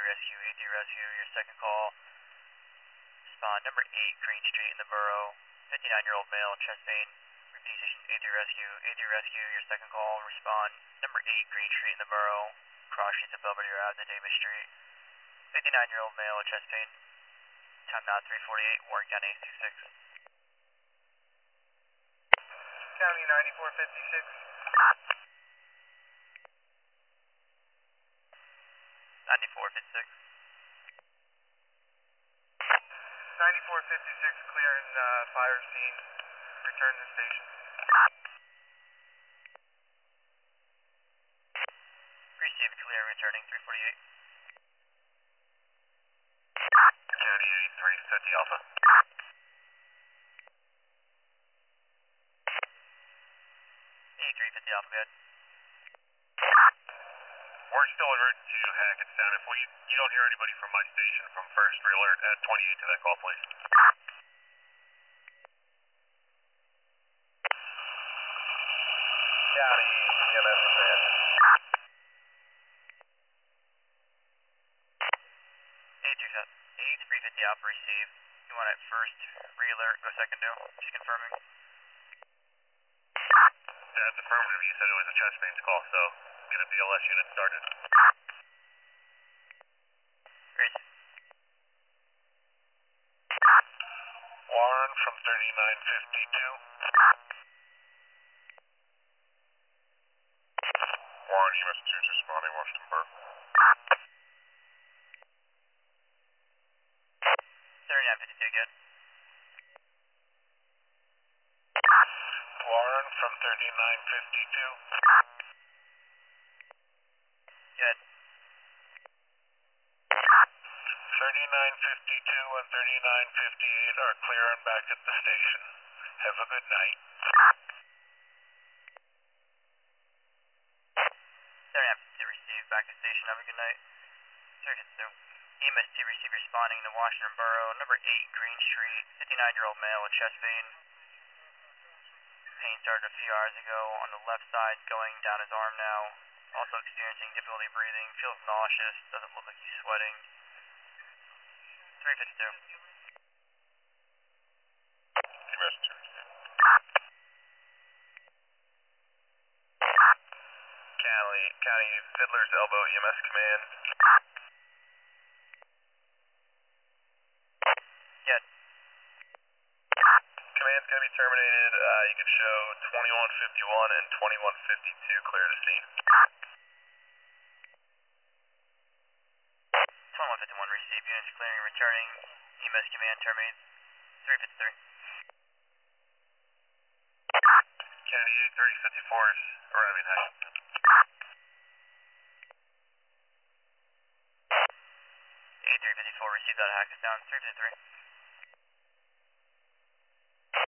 Rescue, A3 Rescue, your second call. Respond number 8, Green Street in the borough. 59-year-old male, chest pain. Repeat station, A3 Rescue, A3 Rescue, your second call. Respond number 8, Green Street in the borough. Cross streets above your Ave, Davis Street. 59-year-old male, chest pain. Time now 3:48, Warren County 66. County 9456. 9456. 9456 clearing fire scene. Return to station. Received clear, returning 348. County 83, set the Alpha. 83, 50 Alpha, good. We're still en route to Hackettstown. If you don't hear anybody from my station from first, re-alert at 28 to that call, please. County EMS command. 8350 Alpha, receive. You want it first, re-alert, go second do. Just confirming. That's affirmative. You said it was a chest pains call, so get a BLS unit started. Great. Warren from 3952. Warren, EMS 2 responding, Washington Burr. 3952, good. Warren from 3952. Good. 3952 and 3958 are clear and back at the station. Have a good night. 3952 receive, back to station, have a good night. 352. EMS 2 receive responding to Washington Borough, number 8 Green Street, 59-year-old male with chest pain. Pain started a few hours ago on the left side, going down his arm now. Also experiencing difficulty breathing, feels nauseous, doesn't look like he's sweating. 352. EMS 2 receive. County Fiddler's Elbow, EMS command. Good. Command's going to be terminated. You can show 2151 and 2152 clear to scene. 2151 receive, units clearing and returning. EMS command terminate. 353. County 8354 is arriving high. 8354 receive that Hackettstown. 353.